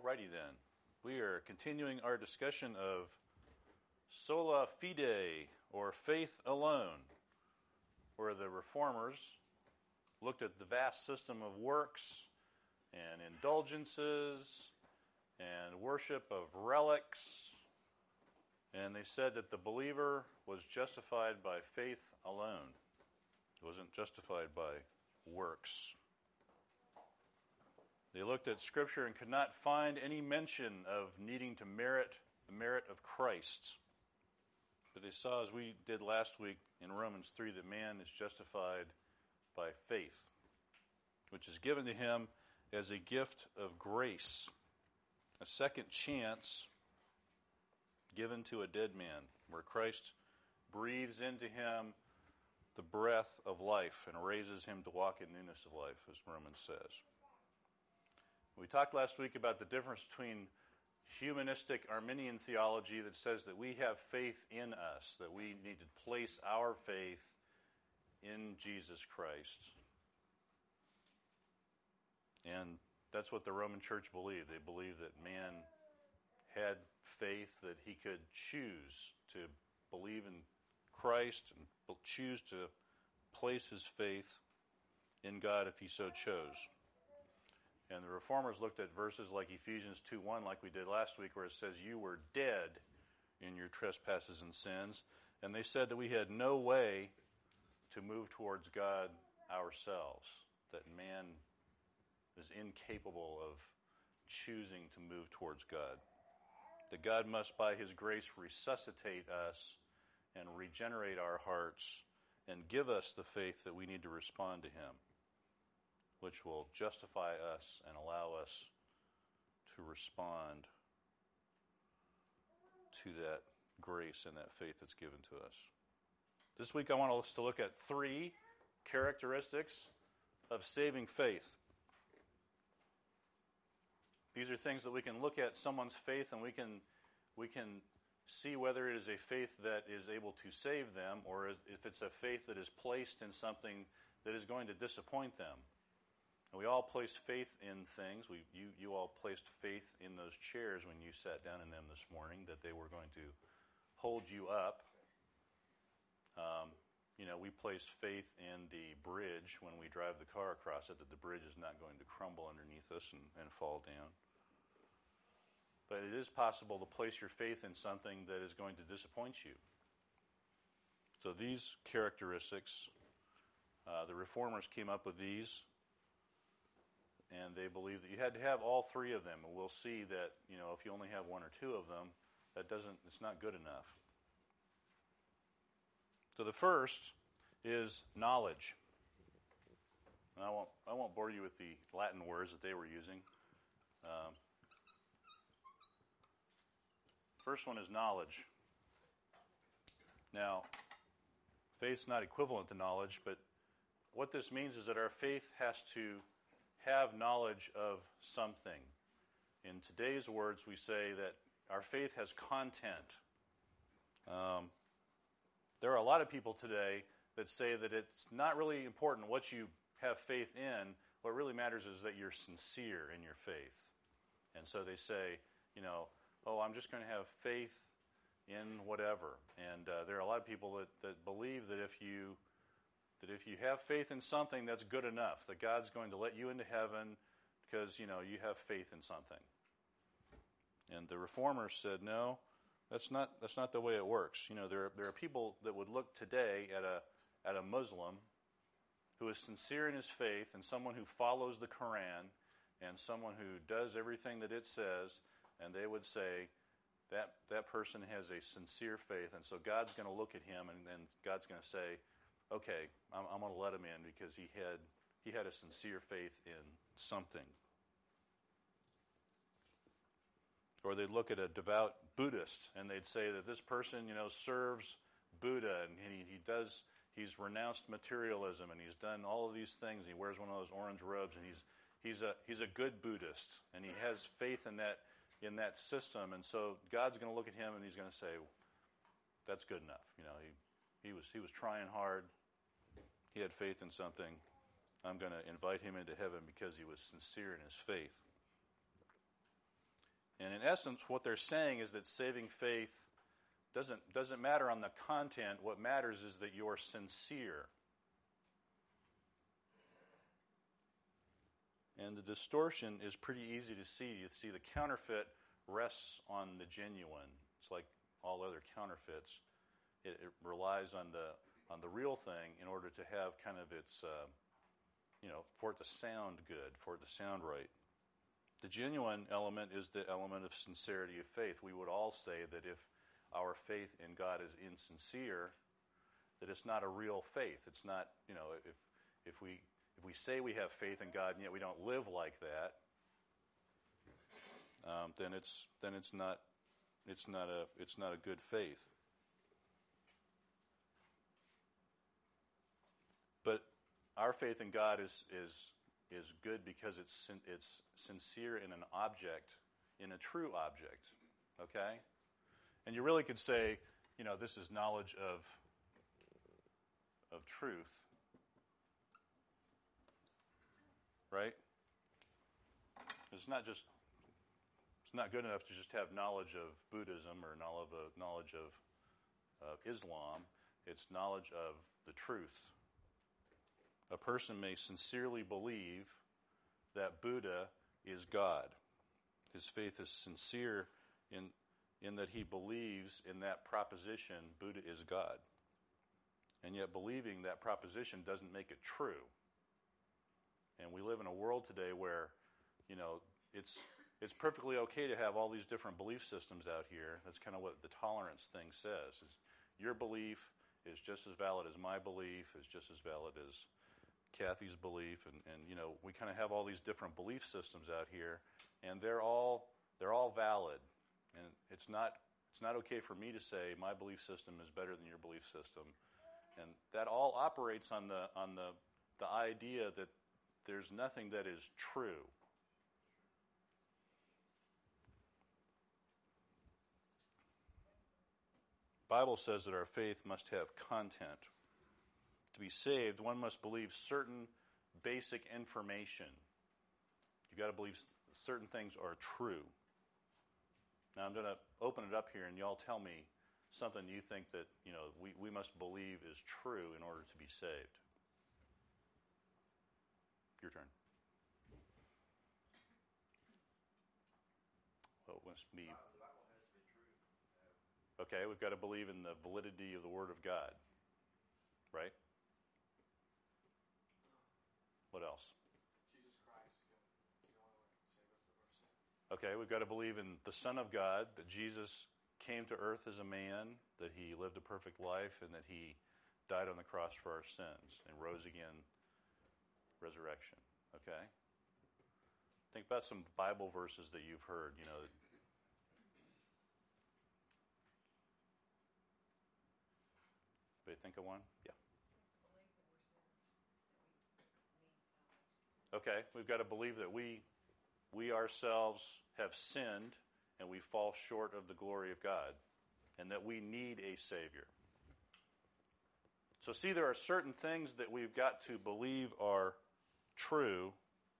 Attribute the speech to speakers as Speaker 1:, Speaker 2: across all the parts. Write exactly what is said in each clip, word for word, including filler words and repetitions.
Speaker 1: Alrighty then. We are continuing our discussion of sola fide, or faith alone, where the Reformers looked at the vast system of works and indulgences and worship of relics, and they said that the believer was justified by faith alone. It wasn't justified by works. They looked at Scripture and could not find any mention of needing to merit the merit of Christ. But they saw, as we did last week in Romans three, that man is justified by faith, which is given to him as a gift of grace, a second chance given to a dead man, where Christ breathes into him the breath of life and raises him to walk in newness of life, as Romans says. We talked last week about the difference between humanistic Arminian theology that says that we have faith in us, that we need to place our faith in Jesus Christ. And that's what the Roman Church believed. They believed that man had faith, that he could choose to believe in Christ and choose to place his faith in God if he so chose. And the Reformers looked at verses like Ephesians two one, like we did last week, where it says, you were dead in your trespasses and sins. And they said that we had no way to move towards God ourselves, that man is incapable of choosing to move towards God. That God must, by his grace, resuscitate us and regenerate our hearts and give us the faith that we need to respond to him, which will justify us and allow us to respond to that grace and that faith that's given to us. This week I want us to look at three characteristics of saving faith. These are things that we can look at someone's faith and we can we can see whether it is a faith that is able to save them or if it's a faith that is placed in something that is going to disappoint them. And we all place faith in things. We, you, you all placed faith in those chairs when you sat down in them this morning, that they were going to hold you up. Um, you know, we place faith in the bridge when we drive the car across it, that the bridge is not going to crumble underneath us and, and fall down. But it is possible to place your faith in something that is going to disappoint you. So these characteristics, uh, the Reformers came up with these. And they believe that you had to have all three of them. And we'll see that, you know, if you only have one or two of them, that doesn't, it's not good enough. So the first is knowledge. And I won't, I won't bore you with the Latin words that they were using. Um, first one is knowledge. Now, faith's not equivalent to knowledge, but what this means is that our faith has to have knowledge of something. In today's words, we say that our faith has content. Um, there are a lot of people today that say that it's not really important what you have faith in. What really matters is that you're sincere in your faith. And so they say, you know, oh, I'm just going to have faith in whatever. And uh, there are a lot of people that, that believe that if you That if you have faith in something, that's good enough. That God's going to let you into heaven because, you know, you have faith in something. And the Reformers said, no, that's not that's not the way it works. You know, there there are people that would look today at a at a Muslim who is sincere in his faith and someone who follows the Quran and someone who does everything that it says, and they would say that that person has a sincere faith, and so God's going to look at him and then God's going to say, okay, I'm, I'm going to let him in because he had he had a sincere faith in something. Or they'd look at a devout Buddhist and they'd say that this person, you know, serves Buddha and he, he does he's renounced materialism and he's done all of these things. He wears one of those orange robes and he's he's a he's a good Buddhist and he has faith in that in that system. And so God's going to look at him and he's going to say, that's good enough. You know, he he was he was trying hard. He had faith in something. I'm going to invite him into heaven because he was sincere in his faith. And in essence, what they're saying is that saving faith doesn't, doesn't matter on the content. What matters is that you're sincere. And the distortion is pretty easy to see. You see the counterfeit rests on the genuine. It's like all other counterfeits. It, it relies on the on the real thing in order to have kind of its, uh, you know, for it to sound good, for it to sound right. The genuine element is the element of sincerity of faith. We would all say that if our faith in God is insincere, that it's not a real faith. It's not, you know, if if we if we say we have faith in God and yet we don't live like that, um, then it's then it's not it's not a it's not a good faith. But our faith in God is is is good because it's it's sincere in an object, in a true object. Okay? And you really could say, you know, this is knowledge of of truth. Right? It's not just it's not good enough to just have knowledge of Buddhism or knowledge of knowledge of, of Islam. It's knowledge of the truth. A person may sincerely believe that Buddha is God. His faith is sincere in in that he believes in that proposition, Buddha is God. And yet believing that proposition doesn't make it true. And we live in a world today where, you know, it's it's perfectly okay to have all these different belief systems out here. That's kind of what the tolerance thing says. Is your belief is just as valid as my belief, is just as valid as Kathy's belief, and, and you know, we kind of have all these different belief systems out here, and they're all they're all valid. And it's not it's not okay for me to say my belief system is better than your belief system. And that all operates on the on the the idea that there's nothing that is true. The Bible says that our faith must have content. To be saved, one must believe certain basic information. You've got to believe certain things are true. Now I'm going to open it up here, and y'all tell me something you think that, you know, we, we must believe is true in order to be saved. Your turn. What must be?
Speaker 2: The Bible has to be true.
Speaker 1: Okay, we've got to believe in the validity of the Word of God, right? What else?
Speaker 2: Jesus Christ is the only one that can save us of our sins.
Speaker 1: Okay, we've got to believe in the Son of God, that Jesus came to earth as a man, that he lived a perfect life, and that he died on the cross for our sins and rose again, resurrection. Okay? Think about some Bible verses that you've heard, you know. Anybody think of one? Yeah. Okay, we've got to believe that we we ourselves have sinned and we fall short of the glory of God, and that we need a Savior. So see, there are certain things that we've got to believe are true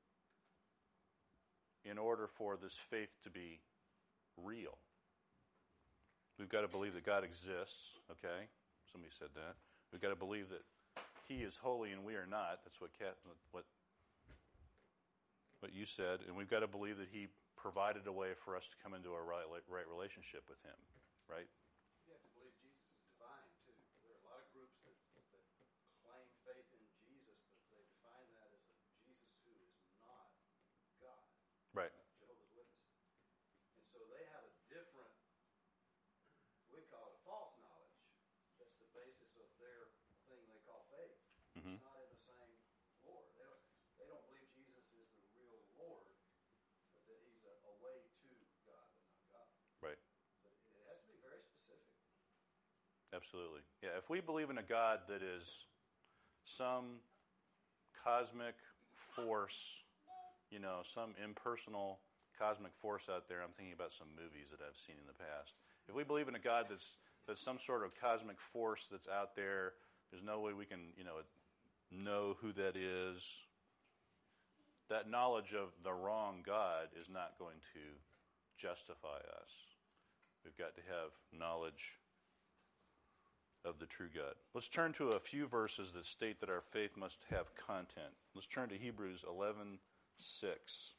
Speaker 1: in order for this faith to be real. We've got to believe that God exists, okay? Somebody said that. We've got to believe that He is holy and we are not. That's what Kat, what what you said. And we've got to believe that He provided a way for us to come into a right, right relationship with Him, right?
Speaker 2: You have to believe Jesus is divine, too. There are a lot of groups that, that claim faith in Jesus, but they define that as a Jesus who is not God.
Speaker 1: Right.
Speaker 2: Like Jehovah's Witnesses. And so they have a different, we call it a false knowledge. That's the basis of their thing they call faith.
Speaker 1: Mm-hmm.
Speaker 2: It's not in the same Lord. They don't, they don't believe Jesus is the real Lord, but that He's a, a way to God, but not God.
Speaker 1: Right.
Speaker 2: So it has to be very specific.
Speaker 1: Absolutely. Yeah, if we believe in a God that is some cosmic force, you know, some impersonal cosmic force out there, I'm thinking about some movies that I've seen in the past. If we believe in a God that's that's some sort of cosmic force that's out there, there's no way we can, you know, know who that is. That knowledge of the wrong God is not going to justify us. We've got to have knowledge of the true God. Let's turn to a few verses that state that our faith must have content. Let's turn to Hebrews eleven six.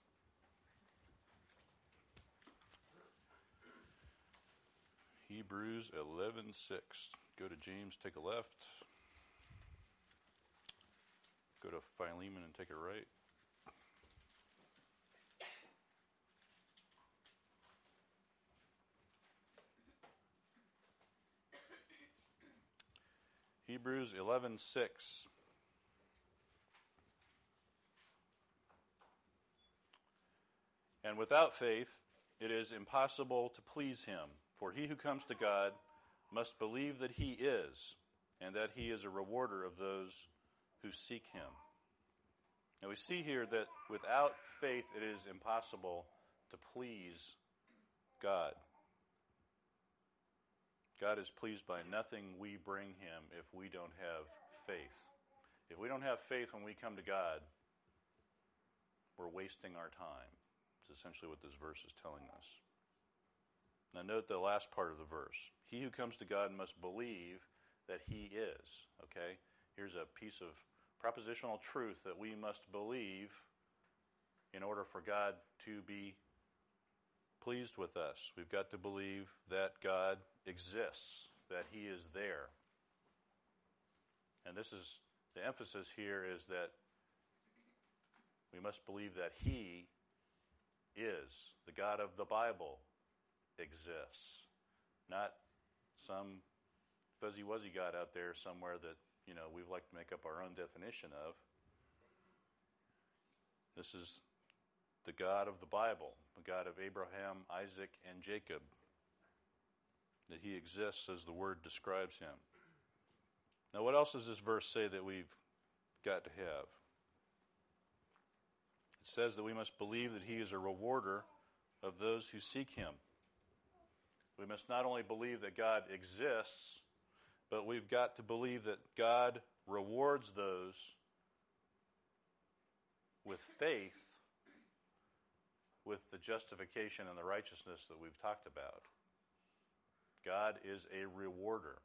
Speaker 1: Hebrews eleven six. Go to James, take a left. Go to Philemon and take a right. Hebrews eleven six. And without faith, it is impossible to please him. For he who comes to God must believe that he is, and that he is a rewarder of those who seek him. Now we see here that without faith, it is impossible to please God. God is pleased by nothing we bring him if we don't have faith. If we don't have faith when we come to God, we're wasting our time. It's essentially what this verse is telling us. Now note the last part of the verse. He who comes to God must believe that he is. Okay? Here's a piece of propositional truth that we must believe in order for God to be pleased with us. We've got to believe that God exists, that he is there. And this is, the emphasis here is that we must believe that he is, the God of the Bible exists. Not some fuzzy-wuzzy God out there somewhere that, you know, we'd like to make up our own definition of. This is the God of the Bible, the God of Abraham, Isaac, and Jacob. That he exists as the word describes him. Now, what else does this verse say that we've got to have? It says that we must believe that he is a rewarder of those who seek him. We must not only believe that God exists, but we've got to believe that God rewards those with faith, with the justification and the righteousness that we've talked about. God is a rewarder.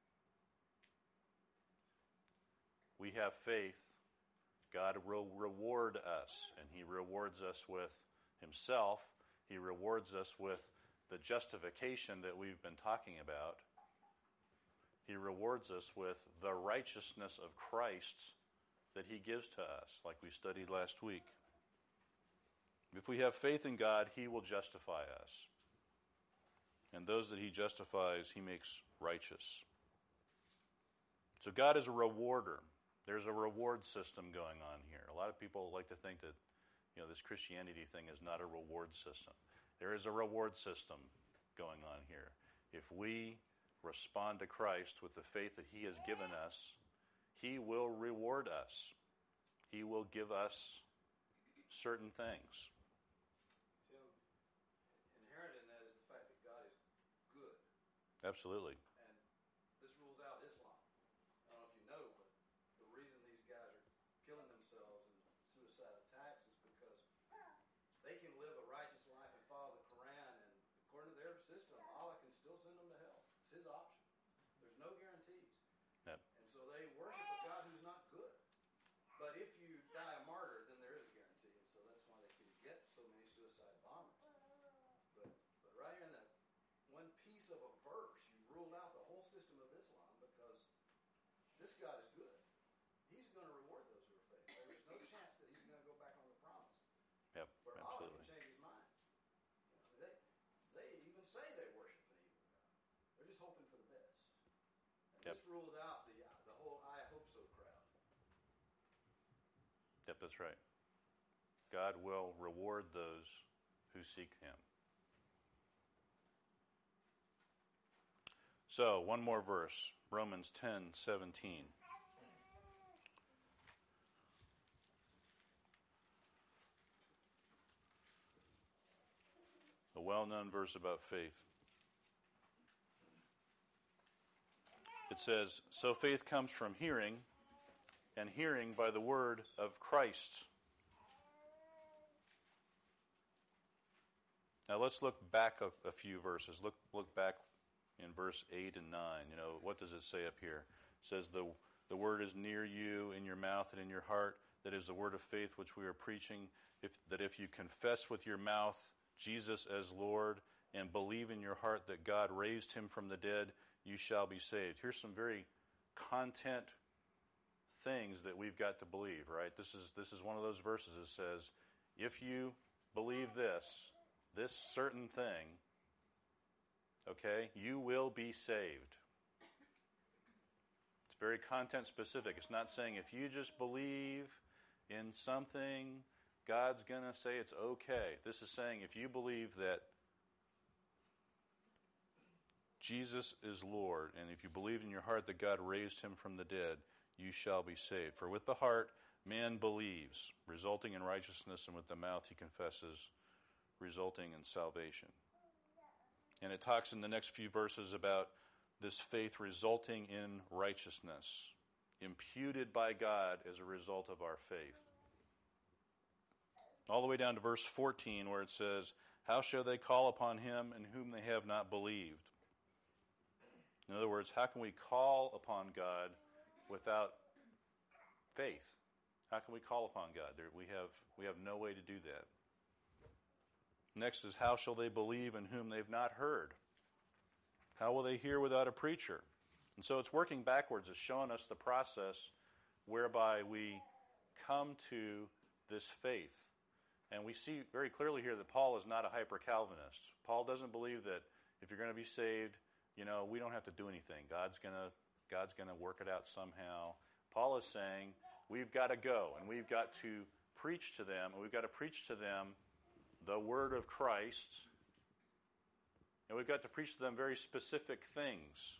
Speaker 1: We have faith. God will reward us, and he rewards us with himself. He rewards us with the justification that we've been talking about. He rewards us with the righteousness of Christ that he gives to us, like we studied last week. If we have faith in God, he will justify us. And those that he justifies, he makes righteous. So God is a rewarder. There's a reward system going on here. A lot of people like to think that, you know, this Christianity thing is not a reward system. There is a reward system going on here. If we respond to Christ with the faith that he has given us, he will reward us. He will give us certain things.
Speaker 2: Tim, inherent in that is the fact that God is good.
Speaker 1: Absolutely.
Speaker 2: And this rules out Islam. I don't know if you know, but the reason these guys are killing themselves in suicide attacks is because they can live a righteous life and follow the Quran, and according to their system, Allah can still send them to hell. It's his option. There's no guarantees.
Speaker 1: Yep.
Speaker 2: And so they worship a God who's not good. But if you die a martyr, then there is a guarantee. And so that's why they can get so many suicide bombers. But but right here in that one piece of a verse, you've ruled out the whole system of Islam, because this God is good. He's going to reward those who are faithful. There's no chance that he's going to go back on the promise.
Speaker 1: Yep,
Speaker 2: But Allah
Speaker 1: absolutely.
Speaker 2: can change his mind. You know, they, they even say they worship an evil God. They're just hoping for the best. And
Speaker 1: Yep.
Speaker 2: this rules out the the whole I hope so crowd.
Speaker 1: Yep, that's right. God will reward those who seek him. So, one more verse, Romans ten seventeen. A well-known verse about faith. It says, "So faith comes from hearing, and hearing by the word of Christ." Now let's look back a, a few verses. Look look back in verse eight and nine. You know, what does it say up here? It says, the, the word is near you, in your mouth and in your heart. That is the word of faith which we are preaching, if, that if you confess with your mouth Jesus as Lord and believe in your heart that God raised him from the dead, you shall be saved. Here's some very content things that we've got to believe, right? This is this is one of those verses that says, if you believe this, this certain thing, okay, you will be saved. It's very content specific. It's not saying if you just believe in something, God's going to say it's okay. This is saying if you believe that Jesus is Lord, and if you believe in your heart that God raised him from the dead, you shall be saved. For with the heart man believes, resulting in righteousness, and with the mouth he confesses, resulting in salvation. And it talks in the next few verses about this faith resulting in righteousness, imputed by God as a result of our faith. All the way down to verse fourteen, where it says, how shall they call upon him in whom they have not believed? In other words, how can we call upon God without faith? How can we call upon God? There, we have we have no way to do that. Next is, how shall they believe in whom they've not heard? How will they hear without a preacher? And so it's working backwards. It's showing us the process whereby we come to this faith. And we see very clearly here that Paul is not a hyper-Calvinist. Paul doesn't believe that if you're going to be saved, you know, we don't have to do anything. God's going to God's going to work it out somehow. Paul is saying we've got to go, and we've got to preach to them, and we've got to preach to them the word of Christ, and we've got to preach to them very specific things.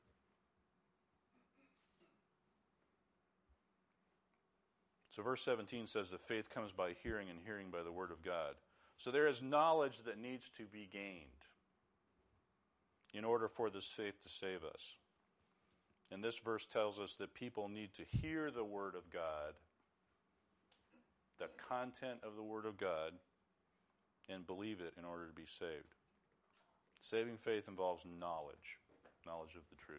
Speaker 1: So verse seventeen says that faith comes by hearing, and hearing by the word of God. So there is knowledge that needs to be gained in order for this faith to save us. And this verse tells us that people need to hear the word of God, the content of the word of God, and believe it in order to be saved. Saving faith involves knowledge, knowledge of the truth.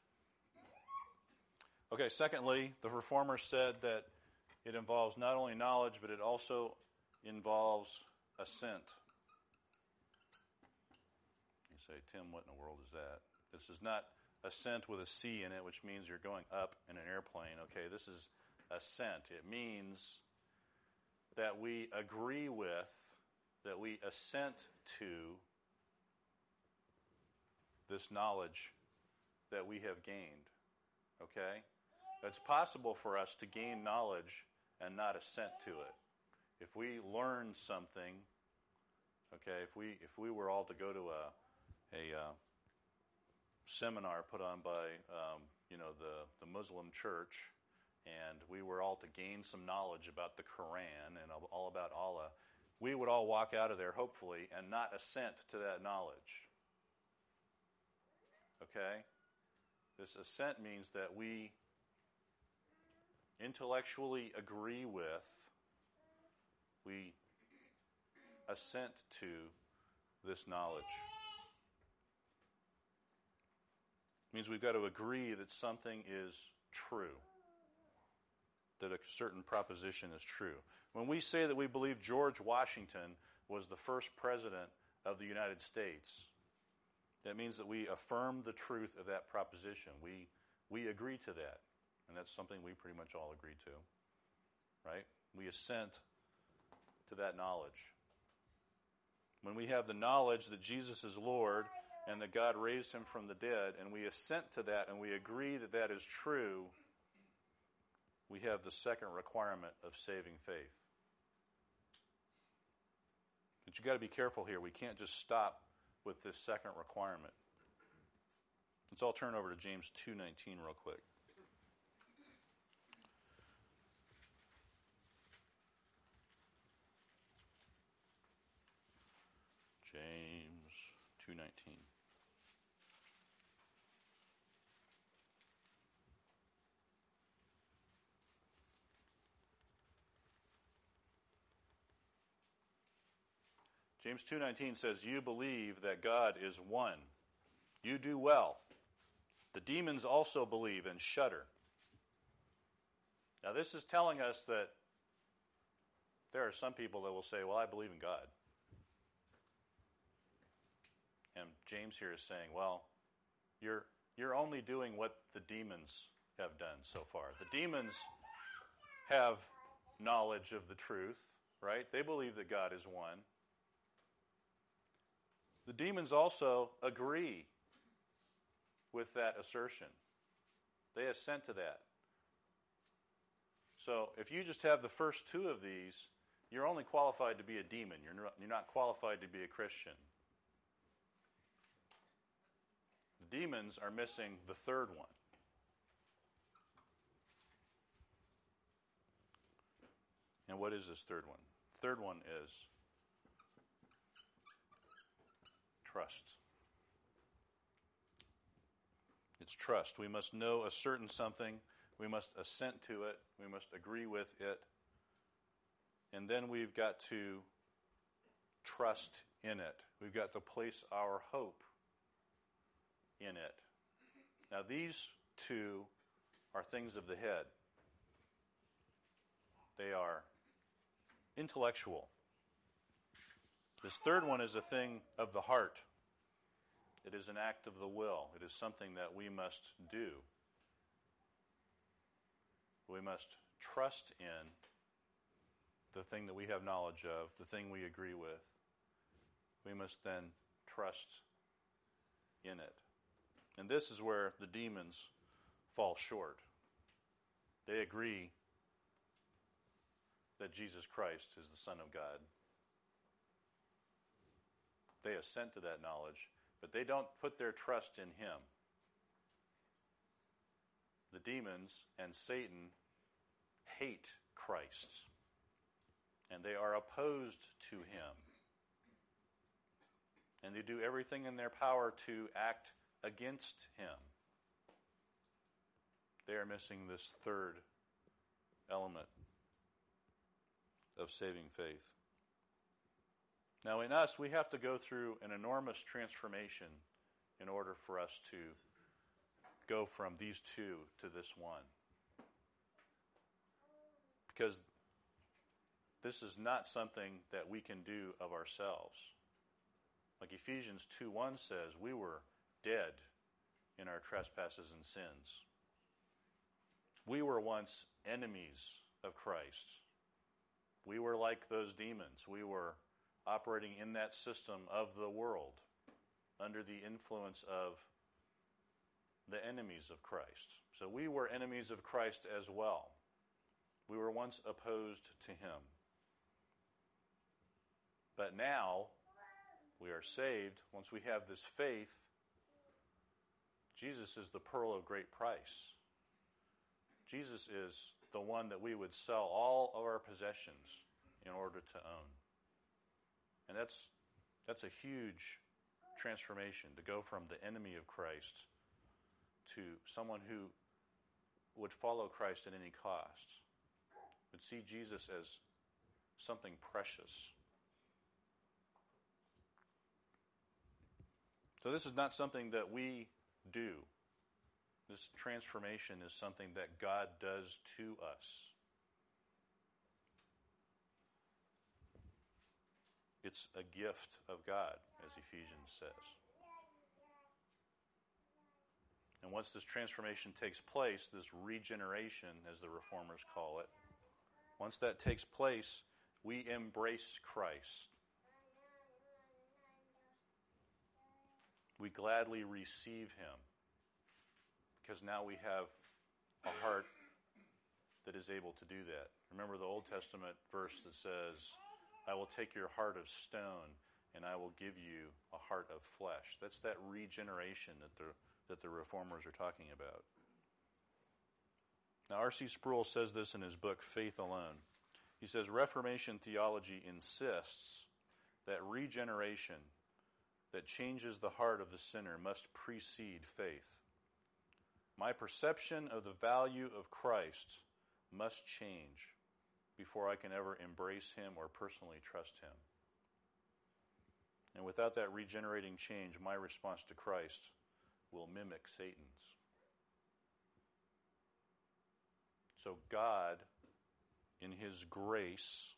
Speaker 1: Okay, secondly, the Reformer said that it involves not only knowledge, but it also involves assent. You say, Tim, what in the world is that? This is not ascent with a C in it, which means you're going up in an airplane. Okay, this is assent. It means that we agree with, that we assent to this knowledge that we have gained. Okay? It's possible for us to gain knowledge and not assent to it. If we learn something, okay, if we if we were all to go to a a uh, seminar put on by um, you know the the Muslim church, and we were all to gain some knowledge about the Quran and all about Allah, we would all walk out of there hopefully and not assent to that knowledge. Okay? This assent means that we intellectually agree with, we assent to this knowledge. It means we've got to agree that something is true, that a certain proposition is true. When we say that we believe George Washington was the first president of the United States, that means that we affirm the truth of that proposition. We we agree to that. And that's something we pretty much all agree to, right? We assent to that knowledge. When we have the knowledge that Jesus is Lord and that God raised him from the dead, and we assent to that and we agree that that is true, we have the second requirement of saving faith. But you've got to be careful here. We can't just stop with this second requirement. Let's all turn over to James two nineteen real quick. James two nineteen. James two nineteen says, you believe that God is one. You do well. The demons also believe and shudder. Now this is telling us that there are some people that will say, well, I believe in God. And James here is saying, well, you're you're only doing what the demons have done so far. The demons have knowledge of the truth, right? They believe that God is one. The demons also agree with that assertion. They assent to that. So if you just have the first two of these, you're only qualified to be a demon. You're not, you're not qualified to be a Christian. The demons are missing the third one. And what is this third one? The third one is trust. It's trust. We must know a certain something. We must assent to it. We must agree with it. And then we've got to trust in it. We've got to place our hope in it. Now, these two are things of the head. They are intellectual. This third one is a thing of the heart. It is an act of the will. It is something that we must do. We must trust in the thing that we have knowledge of, the thing we agree with. We must then trust in it. And this is where the demons fall short. They agree that Jesus Christ is the Son of God. They assent to that knowledge, but they don't put their trust in him. The demons and Satan hate Christ, and they are opposed to him. And they do everything in their power to act against him. They are missing this third element of saving faith. Now, in us, we have to go through an enormous transformation in order for us to go from these two to this one. Because this is not something that we can do of ourselves. Like Ephesians two one says, we were dead in our trespasses and sins. We were once enemies of Christ. We were like those demons. We were operating in that system of the world under the influence of the enemies of Christ. So we were enemies of Christ as well. We were once opposed to him. But now we are saved. Once we have this faith, Jesus is the pearl of great price. Jesus is the one that we would sell all of our possessions in order to own. And that's that's a huge transformation, to go from the enemy of Christ to someone who would follow Christ at any cost, would see Jesus as something precious. So this is not something that we do. This transformation is something that God does to us. It's a gift of God, as Ephesians says. And once this transformation takes place, this regeneration, as the Reformers call it, once that takes place, we embrace Christ. We gladly receive him, because now we have a heart that is able to do that. Remember the Old Testament verse that says, I will take your heart of stone and I will give you a heart of flesh. That's that regeneration that the, that the Reformers are talking about. Now, R C Sproul says this in his book, Faith Alone. He says, Reformation theology insists that regeneration that changes the heart of the sinner must precede faith. My perception of the value of Christ must change before I can ever embrace him or personally trust him. without that regenerating change, my response to Christ will mimic Satan's. So God, in His grace,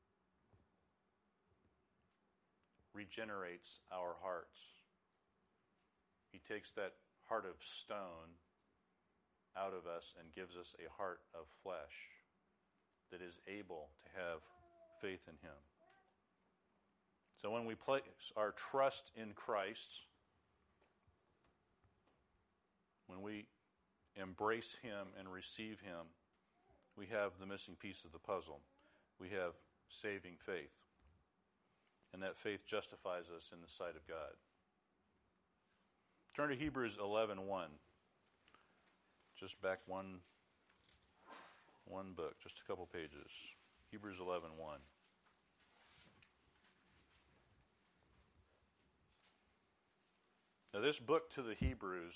Speaker 1: regenerates our hearts. He takes that heart of stone out of us and gives us a heart of flesh that is able to have faith in Him. So when we place our trust in Christ, when we embrace Him and receive Him, we have the missing piece of the puzzle. We have saving faith. And that faith justifies us in the sight of God. Turn to Hebrews eleven one. Just back one, one book, just a couple pages. Hebrews eleven one. Now this book to the Hebrews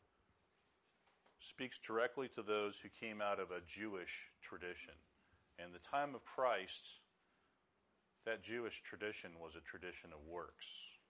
Speaker 1: speaks directly to those who came out of a Jewish tradition. And the time of Christ, that Jewish tradition was a tradition of works.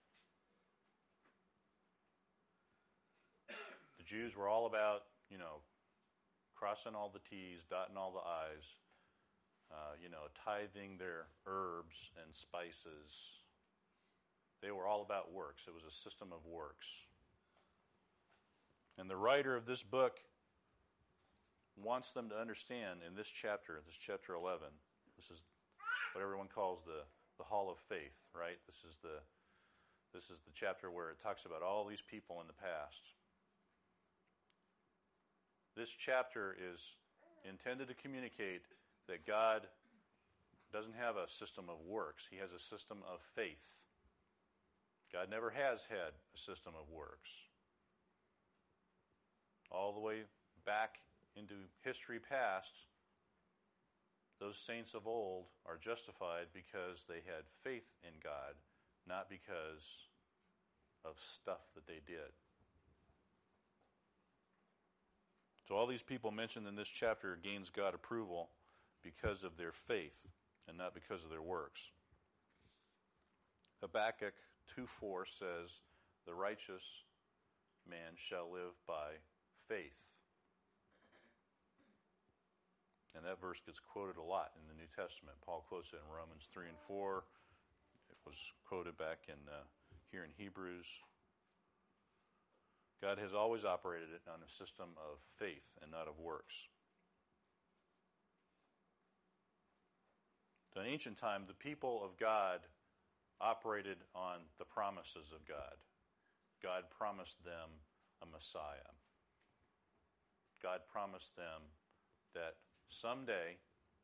Speaker 1: The Jews were all about, you know, crossing all the T's, dotting all the I's, uh, you know, tithing their herbs and spices. They were all about works. It was a system of works. And the writer of this book wants them to understand in this chapter, this chapter eleven, this is what everyone calls the, the Hall of Faith, right? This is the this is the chapter where it talks about all these people in the past. This chapter is intended to communicate that God doesn't have a system of works. He has a system of faith. God never has had a system of works. All the way back into history past, those saints of old are justified because they had faith in God, not because of stuff that they did. So all these people mentioned in this chapter gains God approval because of their faith and not because of their works. Habakkuk two four says, "The righteous man shall live by faith." And that verse gets quoted a lot in the New Testament. Paul quotes it in Romans three and four. It was quoted back in uh, here in Hebrews. God has always operated it on a system of faith and not of works. So in ancient time, the people of God operated on the promises of God. God promised them a Messiah. God promised them that someday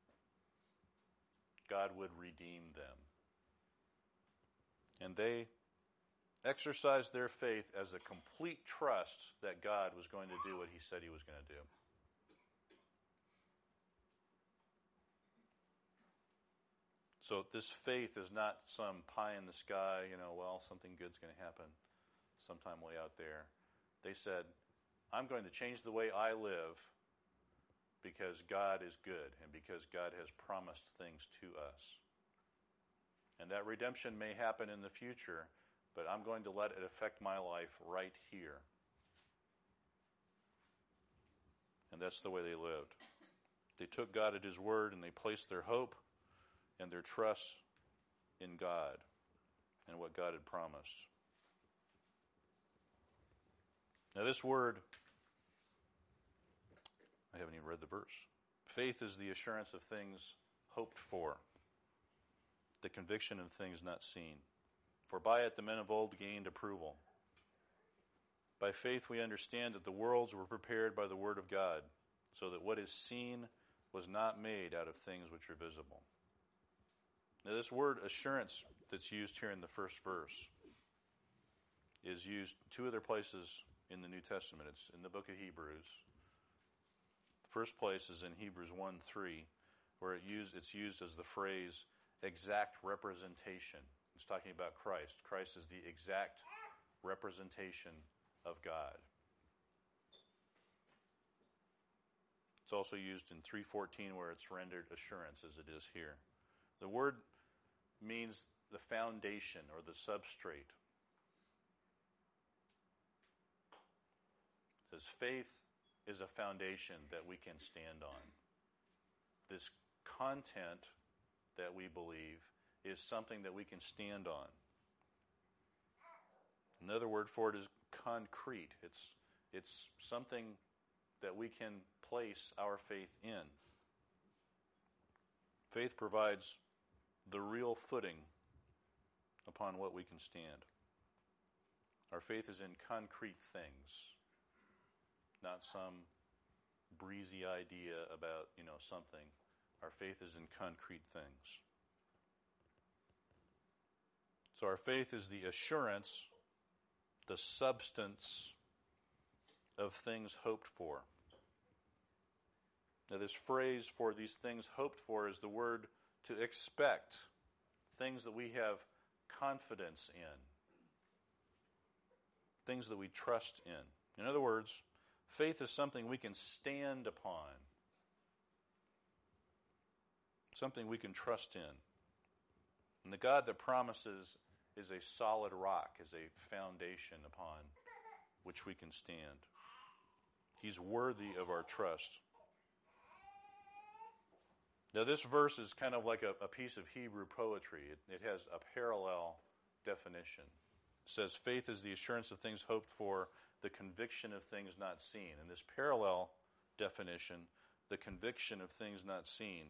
Speaker 1: God would redeem them. And they exercised their faith as a complete trust that God was going to do what He said He was going to do. So this faith is not some pie in the sky, you know, well, something good's going to happen sometime way out there. They said, I'm going to change the way I live because God is good and because God has promised things to us. And that redemption may happen in the future, but I'm going to let it affect my life right here. And that's the way they lived. They took God at His word and they placed their hope and their trust in God and what God had promised. Now this word, I haven't even read the verse. Faith is the assurance of things hoped for, the conviction of things not seen. For by it the men of old gained approval. By faith we understand that the worlds were prepared by the word of God, so that what is seen was not made out of things which are visible. Now this word assurance that's used here in the first verse is used two other places in the New Testament. It's in the book of Hebrews. The first place is in Hebrews one three, where it use, it's used as the phrase exact representation. It's talking about Christ. Christ is the exact representation of God. It's also used in three fourteen where it's rendered assurance as it is here. The word means the foundation or the substrate. It says faith is a foundation that we can stand on. This content that we believe is something that we can stand on. Another word for it is concrete. It's, it's something that we can place our faith in. Faith provides the real footing upon what we can stand. Our faith is in concrete things, not some breezy idea about, you know, something. Our faith is in concrete things. So our faith is the assurance, the substance of things hoped for. Now, this phrase for these things hoped for is the word to expect, things that we have confidence in, things that we trust in. In other words, faith is something we can stand upon, something we can trust in. And the God that promises is a solid rock, is a foundation upon which we can stand. He's worthy of our trust. Now, this verse is kind of like a, a piece of Hebrew poetry. It, it has a parallel definition. It says, faith is the assurance of things hoped for, the conviction of things not seen. And this parallel definition, the conviction of things not seen,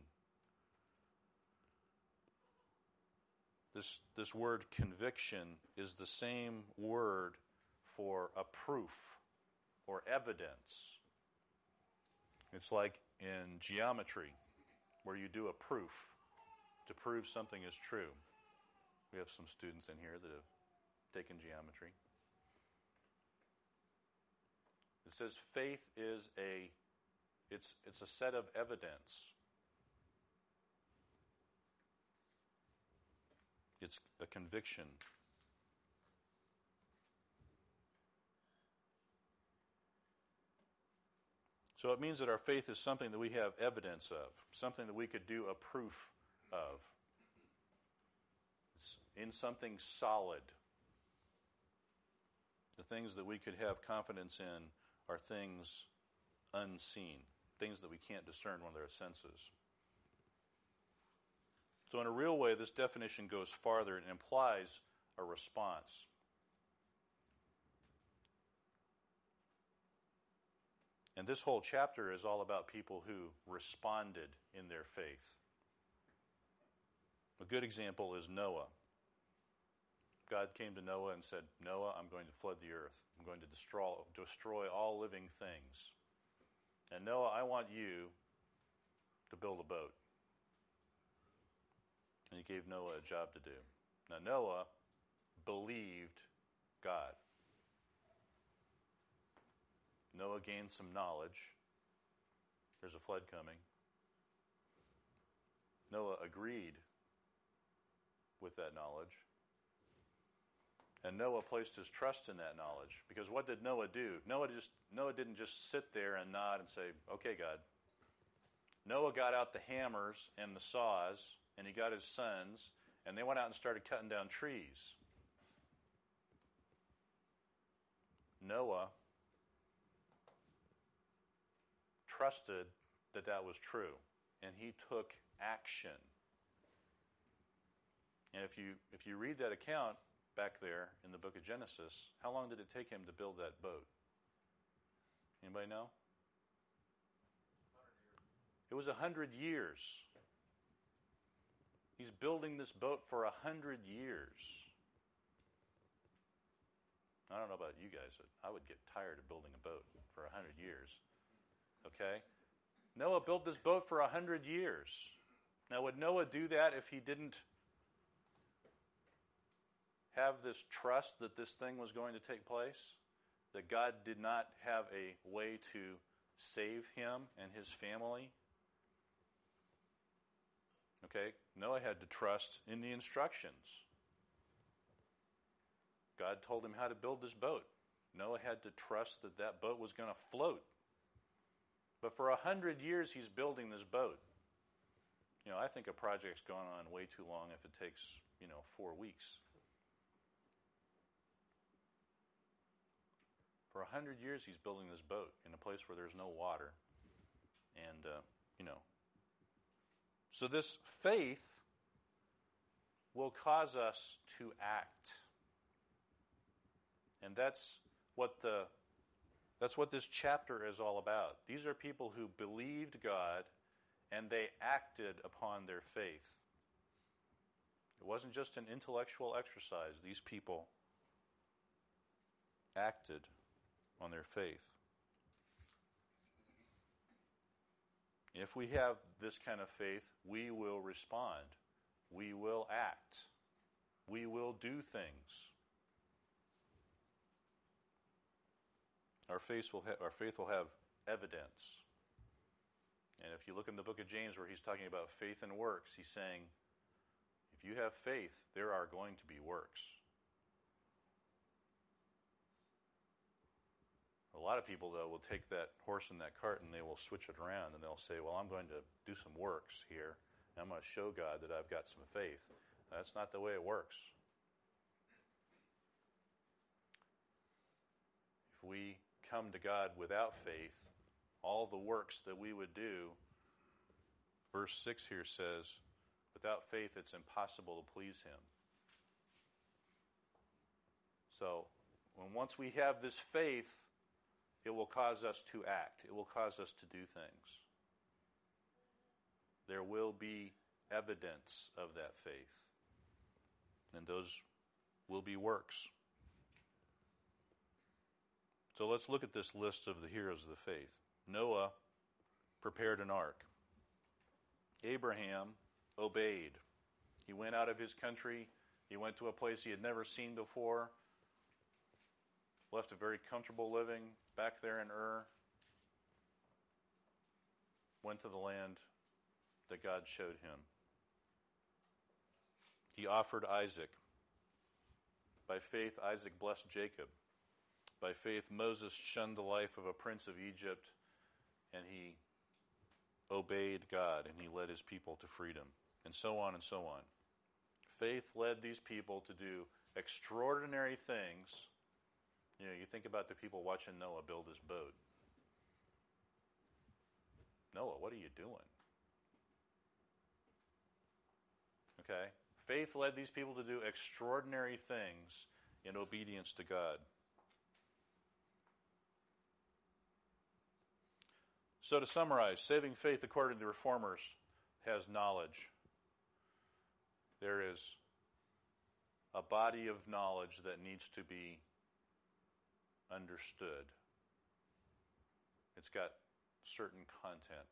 Speaker 1: This, this word conviction is the same word for a proof or evidence. It's like in geometry, where you do a proof to prove something is true. We have some students in here that have taken geometry. It says faith is a, it's, it's a set of evidence. It's a conviction. So it means that our faith is something that we have evidence of, something that we could do a proof of. It's in something solid. The things that we could have confidence in are things unseen, things that we can't discern with our senses. So in a real way, this definition goes farther and implies a response. And this whole chapter is all about people who responded in their faith. A good example is Noah. God came to Noah and said, Noah, I'm going to flood the earth. I'm going to destroy, destroy all living things. And Noah, I want you to build a boat. And he gave Noah a job to do. Now, Noah believed God. Noah gained some knowledge. There's a flood coming. Noah agreed with that knowledge. And Noah placed his trust in that knowledge. Because what did Noah do? Noah just Noah didn't just sit there and nod and say, okay, God. Noah got out the hammers and the saws, and he got his sons, and they went out and started cutting down trees. Noah trusted that that was true, and he took action. And if you if you read that account back there in the book of Genesis, how long did it take him to build that boat? Anybody know? It was a hundred years. He's building this boat for a hundred years. I don't know about you guys, but I would get tired of building a boat for a hundred years. Okay? Noah built this boat for a hundred years. Now, would Noah do that if he didn't have this trust that this thing was going to take place? That God did not have a way to save him and his family? Okay, Noah had to trust in the instructions. God told him how to build this boat. Noah had to trust that that boat was going to float. But for a hundred years, he's building this boat. You know, I think a project's gone on way too long if it takes you know, four weeks. For a hundred years, he's building this boat in a place where there's no water. And, uh, you know. So this faith will cause us to act. And that's what the that's what this chapter is all about. These are people who believed God and they acted upon their faith. It wasn't just an intellectual exercise. These people acted on their faith. If we have this kind of faith, we will respond. We will act. We will do things. Our faith will ha- our faith will have evidence. And if you look in the book of James where he's talking about faith and works, he's saying, if you have faith, there are going to be works. A lot of people, though, will take that horse and that cart and they will switch it around and they'll say, well, I'm going to do some works here. And I'm going to show God that I've got some faith. That's not the way it works. If we come to God without faith, all the works that we would do, verse six here says, without faith it's impossible to please Him. So, when once we have this faith, it will cause us to act. It will cause us to do things. There will be evidence of that faith. And those will be works. So let's look at this list of the heroes of the faith. Noah prepared an ark. Abraham obeyed. He went out of his country. He went to a place he had never seen before. Left a very comfortable living back there in Ur. Went to the land that God showed him. He offered Isaac. By faith, Isaac blessed Jacob. By faith, Moses shunned the life of a prince of Egypt, and he obeyed God, and he led his people to freedom, and so on and so on. Faith led these people to do extraordinary things. You know, you think about the people watching Noah build his boat. Noah, what are you doing? Okay? Faith led these people to do extraordinary things in obedience to God. So to summarize, saving faith according to the Reformers has knowledge. There is a body of knowledge that needs to be understood. It's got certain content.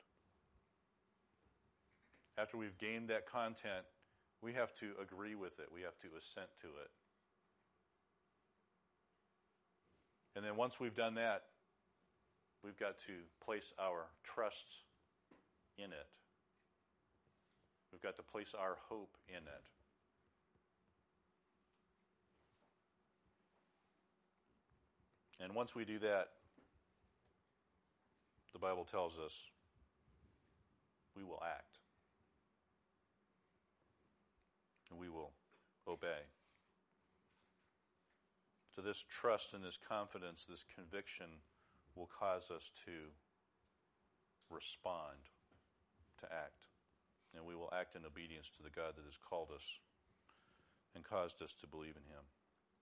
Speaker 1: After we've gained that content, we have to agree with it. We have to assent to it. And then once we've done that, we've got to place our trust in it. We've got to place our hope in it. And once we do that, the Bible tells us we will act. And we will obey. So this trust and this confidence, this conviction will cause us to respond, to act. And we will act in obedience to the God that has called us and caused us to believe in Him.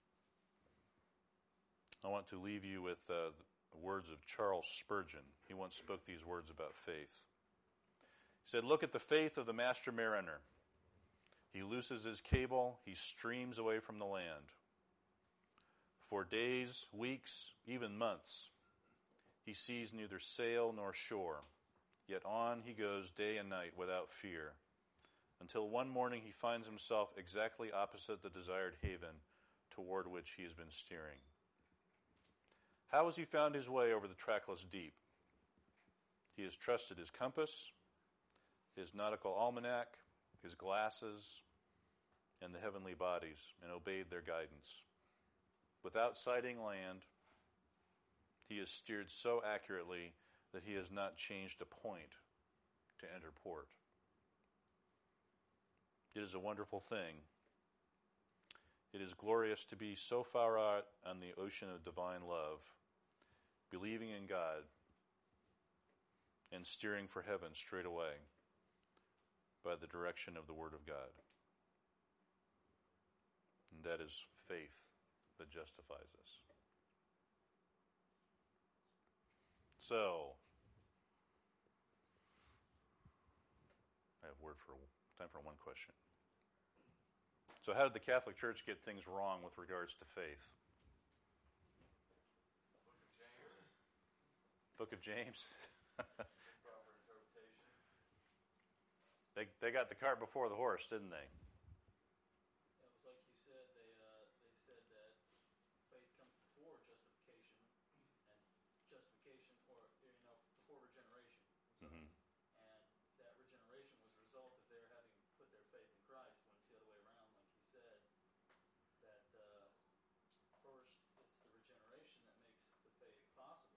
Speaker 1: I want to leave you with uh, the words of Charles Spurgeon. He once spoke these words about faith. He said, "Look at the faith of the master mariner. He looses his cable, he streams away from the land. For days, weeks, even months, he sees neither sail nor shore, yet on he goes day and night without fear, until one morning he finds himself exactly opposite the desired haven toward which he has been steering. How has he found his way over the trackless deep? He has trusted his compass, his nautical almanac, his glasses, and the heavenly bodies, and obeyed their guidance. Without sighting land, he has steered so accurately that he has not changed a point to enter port. It is a wonderful thing It is glorious to be so far out on the ocean of divine love, believing in God and steering for heaven straight away by the direction of the Word of God. And that is faith that justifies us. So, I have word for time for one question. So how did the Catholic Church get things wrong with regards to faith? Book of James. Book of James.
Speaker 2: Proper interpretation.
Speaker 1: They they got the cart before the horse, didn't they?
Speaker 3: It was like you said. They uh, they said that faith comes before justification, and justification, or you know, before regeneration.
Speaker 1: Mm-hmm.
Speaker 3: And that regeneration was a result of their having put their faith in Christ. When it's the other way around, like you said, that uh, first it's the regeneration that makes the faith possible.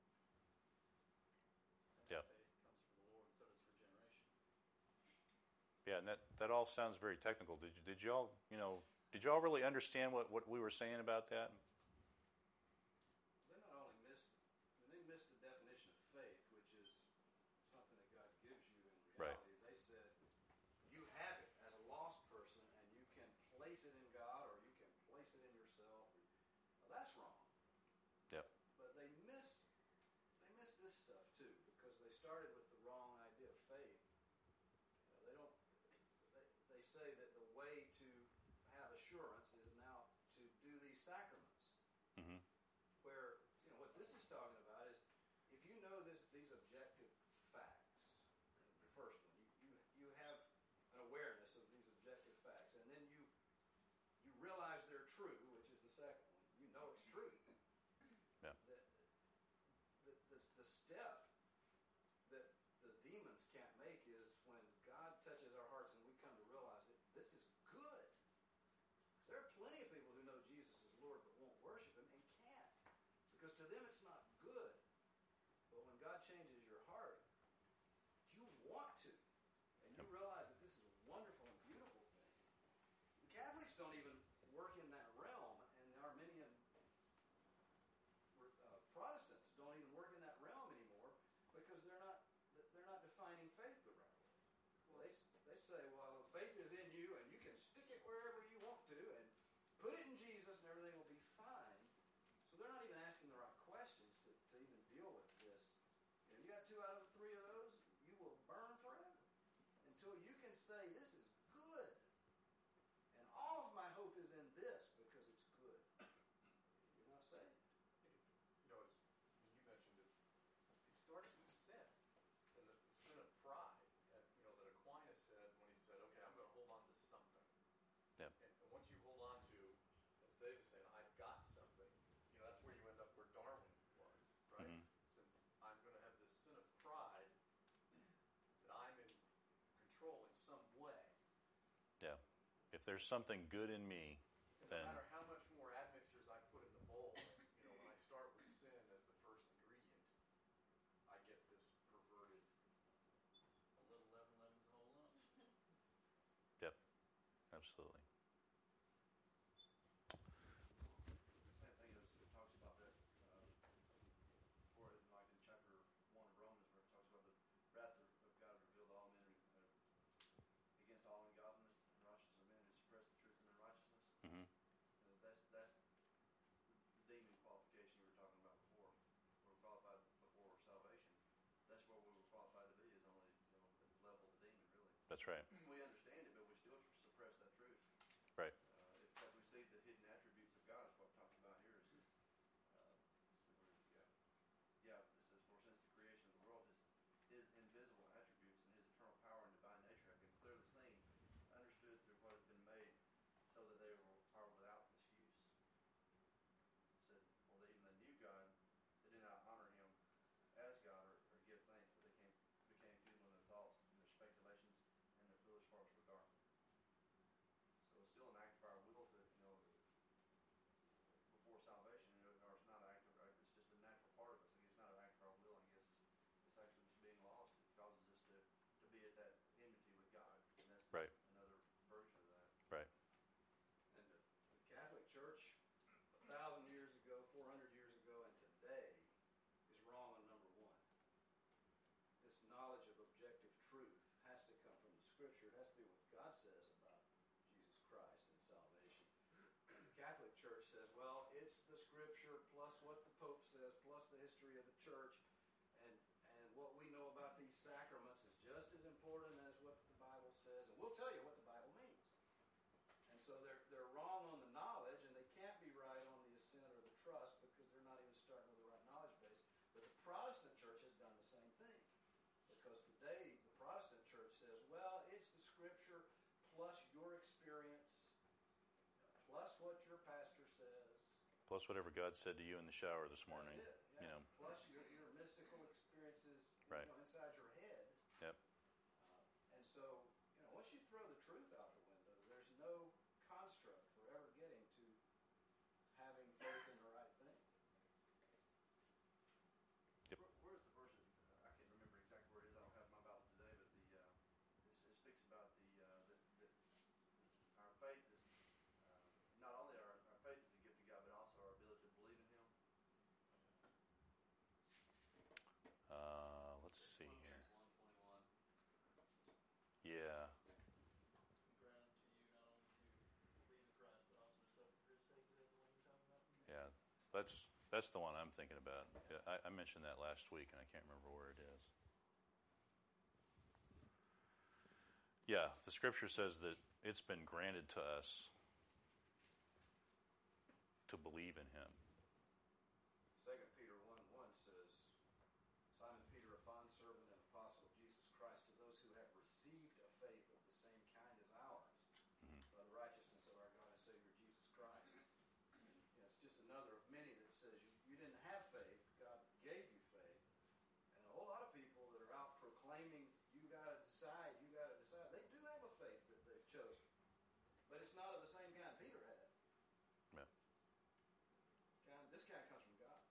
Speaker 3: And
Speaker 1: Yeah.
Speaker 3: faith comes from the Lord, so does regeneration.
Speaker 1: Yeah, and that, that all sounds very technical. Did you did y'all you know did y'all really understand what, what we were saying about that?
Speaker 2: They not only missed, I mean, they missed the definition of faith, which is something that God gives you in
Speaker 1: Right.
Speaker 2: reality. They said, you have it as a lost person, and you can place it in God, or you can place it in yourself. Well, that's wrong.
Speaker 1: Yep.
Speaker 2: But they miss, they miss this stuff too, because they started with the wrong idea of faith. You know, they don't. They, they say that the way to have assurance is now to do these sacraments.
Speaker 1: Mm-hmm.
Speaker 2: Where, you know, what this is talking about is, if you know this, these objective facts, the first one, you, you, you have an awareness of these objective facts, and then you you realize they're true, which is the second one. You know it's true.
Speaker 1: Yeah.
Speaker 2: The, the, the, the step that the demons can't make is when God touches our hearts and we come to realize that this is good. There are plenty of people who know Jesus is Lord but won't worship Him and can't. Because to them it's not good. But when God changes your heart, you want to. And you realize that this is a wonderful and beautiful thing. The Catholics don't even work in that realm, and the Arminian uh, Protestants don't even work in that realm anymore because they're not they're not defining faith the right way. Well, they they say, well, faith is in you, and you can stick it wherever you want to, and put it in Jesus, and everything will be fine. So they're not even asking the right questions to, to even deal with this. You know, you got two out of the three of those, you will burn forever until you can say this is good, and all of my hope is in this because it's good. You're not saved.
Speaker 4: You know, it's, you mentioned it. It starts with sin, and the sin of pride. And, you know, that Aquinas said when he said, "Okay, I'm going to hold on to something."
Speaker 1: Yep.
Speaker 4: And, and once you hold on to, as Dave is saying, I've got something. You know, that's where you end up where Darwin was, right?
Speaker 1: Mhm.
Speaker 4: Since I'm going to have this sin of pride that I'm in control in some way.
Speaker 1: Yeah. If there's something good in me,
Speaker 4: And
Speaker 1: then
Speaker 4: no matter how much more admixtures I put in the bowl, you know, when I start with sin as the first ingredient, I get this perverted.
Speaker 3: A little leaven leavens the whole lump.
Speaker 1: yep, absolutely.
Speaker 5: The same thing is, it talks about that, uh, before, like in chapter one of Romans, where it talks about the wrath of of God revealed to all men uh, against all ungodliness and righteousness of men who suppress the truth and unrighteousness.
Speaker 1: Mm-hmm.
Speaker 5: Uh, that's that's the demon qualification you were talking about before. We're qualified before salvation. That's where we were qualified to be, is only, you know, at the level of the demon, really.
Speaker 1: That's right.
Speaker 5: We understand it, but we still suppress that truth.
Speaker 1: Right.
Speaker 5: Uh, because we see the hidden attributes of God, is what it talks about here. Is, uh, let's see, where did it go? Yeah, it says, for since the creation of the world, his, his invisible attributes and his eternal power and divine nature have been clearly seen, understood through what has been made, so that they were, are without excuse. It said, for they, even they knew God, they did not honor him as God or, or give thanks, but they came, became feeble in their thoughts and their speculations and their foolish hearts were darkened. So it's still an act of
Speaker 1: plus whatever God said to you in the shower this morning.
Speaker 2: That's it, yeah.
Speaker 1: You know.
Speaker 2: Plus your, your mystical experiences, you
Speaker 1: Right.
Speaker 2: know, inside your head.
Speaker 1: Yep.
Speaker 2: Uh, and so, you know, once you throw the truth out the window, there's no construct for ever getting to having faith in the right thing.
Speaker 1: Yep.
Speaker 5: Where, where's the verse? Uh, I can't remember exactly where it is. I don't have my Bible today, but the uh, it, it speaks about the uh, that, that our faith is uh, not only our, our faith is a gift of God, but also our ability to believe in Him.
Speaker 1: Uh, let's see here.
Speaker 3: Colossians one twenty-one.
Speaker 1: Yeah.
Speaker 3: Granted to you not only to believe in Christ, but also to suffer for his sake. Is that the one you're talking about?
Speaker 1: Yeah. That's that's the one I'm thinking about. Yeah, I, I mentioned that last week, and I can't remember where it is. Yeah, the Scripture says that it's been granted to us to believe in Him.
Speaker 2: Second Peter one one says, Simon Peter, a bondservant and apostle of Jesus Christ, to those who have received a faith of the same kind as ours,
Speaker 1: Mhm.
Speaker 2: by the righteousness of our God and Savior Jesus Christ. You know, it's just another of many that says you, you didn't have faith, God gave you faith. And a whole lot of people that are out proclaiming, you got to decide, you got to decide, they do have a faith that they've chosen. But it's not of the same kind Peter had.
Speaker 1: Yeah.
Speaker 2: Kind, this kind comes from God.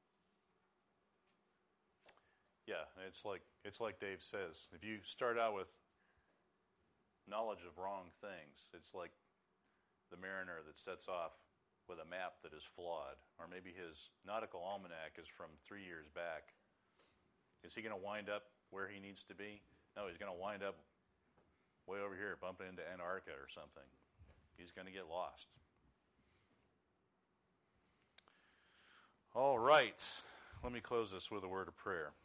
Speaker 1: Yeah, and it's like it's like Dave says. If you start out with knowledge of wrong things, it's like the mariner that sets off with a map that is flawed, or maybe his nautical almanac is from three years back. Is he going to wind up where he needs to be? No, he's going to wind up way over here, bumping into Antarctica or something. He's going to get lost. All right. Let me close this with a word of prayer.